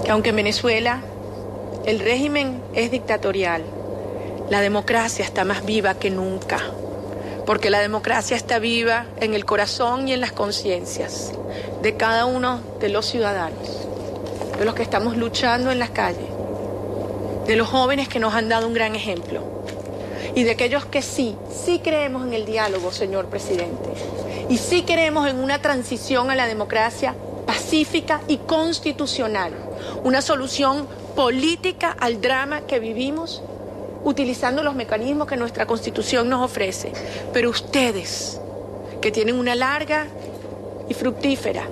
que aunque en Venezuela el régimen es dictatorial, la democracia está más viva que nunca, porque la democracia está viva en el corazón y en las conciencias de cada uno de los ciudadanos, de los que estamos luchando en las calles, de los jóvenes que nos han dado un gran ejemplo y de aquellos que sí creemos en el diálogo, señor presidente, y sí creemos en una transición a la democracia pacífica y constitucional, una solución política al drama que vivimos, utilizando los mecanismos que nuestra Constitución nos ofrece. Pero ustedes, que tienen una larga y fructífera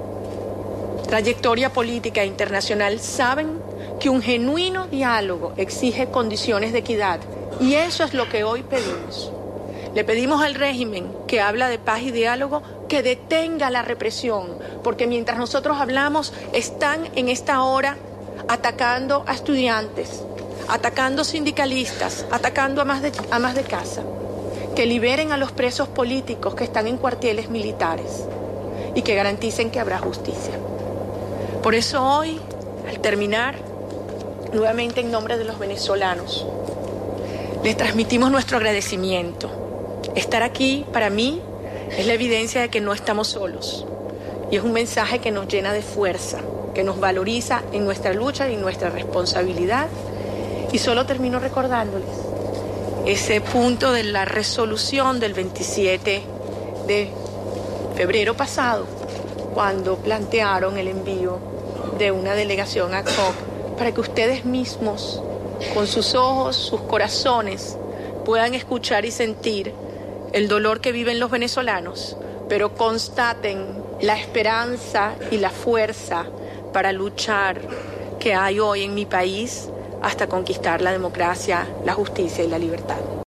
trayectoria política e internacional, saben que un genuino diálogo exige condiciones de equidad, y eso es lo que hoy pedimos. Le pedimos al régimen que habla de paz y diálogo que detenga la represión, porque mientras nosotros hablamos, están en esta hora atacando a estudiantes, atacando sindicalistas, atacando a más de casa. Que liberen a los presos políticos que están en cuarteles militares y que garanticen que habrá justicia. Por eso hoy, al terminar, nuevamente en nombre de los venezolanos, les transmitimos nuestro agradecimiento. Estar aquí, para mí, es la evidencia de que no estamos solos. Y es un mensaje que nos llena de fuerza, que nos valoriza en nuestra lucha y en nuestra responsabilidad. Y solo termino recordándoles ese punto de la resolución del 27 de febrero pasado, cuando plantearon el envío de una delegación ad hoc para que ustedes mismos, con sus ojos, sus corazones, puedan escuchar y sentir el dolor que viven los venezolanos, pero constaten la esperanza y la fuerza para luchar que hay hoy en mi país hasta conquistar la democracia, la justicia y la libertad.